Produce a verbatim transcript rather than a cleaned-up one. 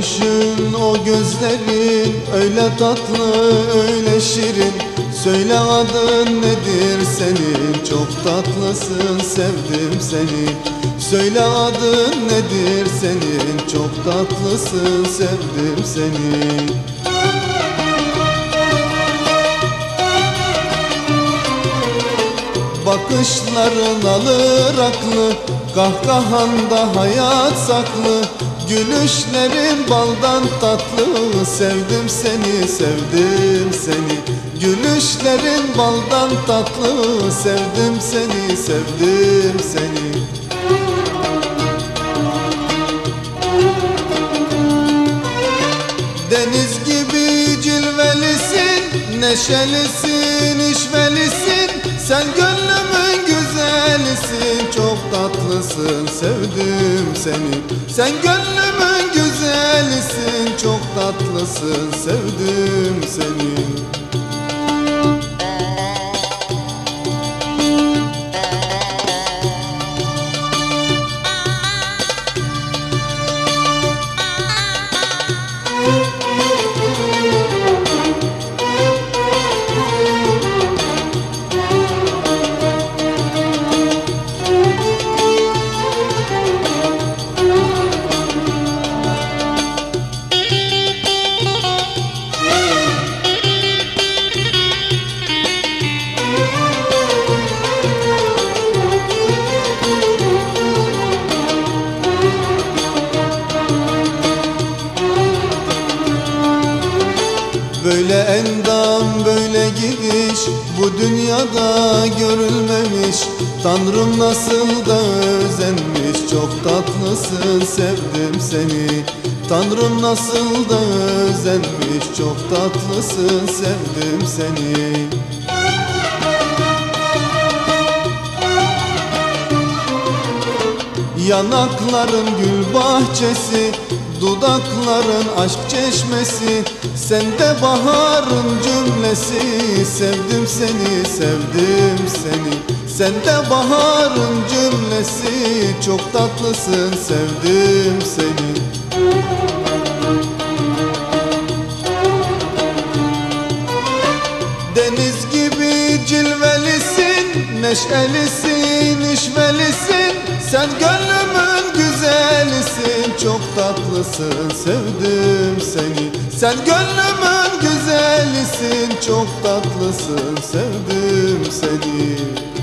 Gülüşün, o gözlerin öyle tatlı, öyle şirin. Söyle adın nedir senin, çok tatlısın, sevdim seni. Söyle adın nedir senin, çok tatlısın, sevdim seni. Bakışların alır aklı, kahkahanda hayat saklı. Gülüşlerin baldan tatlı, sevdim seni, sevdim seni. Gülüşlerin baldan tatlı, sevdim seni, sevdim seni. Deniz gibi cilvelisin, neşelisin, işvelisin. Sen gönlümün güzelisin, çok tatlısın, sevdim seni. Sen gönlümün güzelisin, çok tatlısın, sevdim seni. Böyle endam, böyle gidiş bu dünyada görülmemiş. Tanrım nasıl da özenmiş, çok tatlısın, sevdim seni. Tanrım nasıl da özenmiş, çok tatlısın, sevdim seni. Yanakların gül bahçesi, dudakların aşk çeşmesi. Sende baharın cümlesi, sevdim seni, sevdim seni. Sende baharın cümlesi, çok tatlısın, sevdim seni. Deniz gibi cilvelisin, neşelisin, işvelisin. Sen gönlümün güzelisin, çok tatlısın, sevdim seni. Sen gönlümün güzelisin, çok tatlısın, sevdim seni.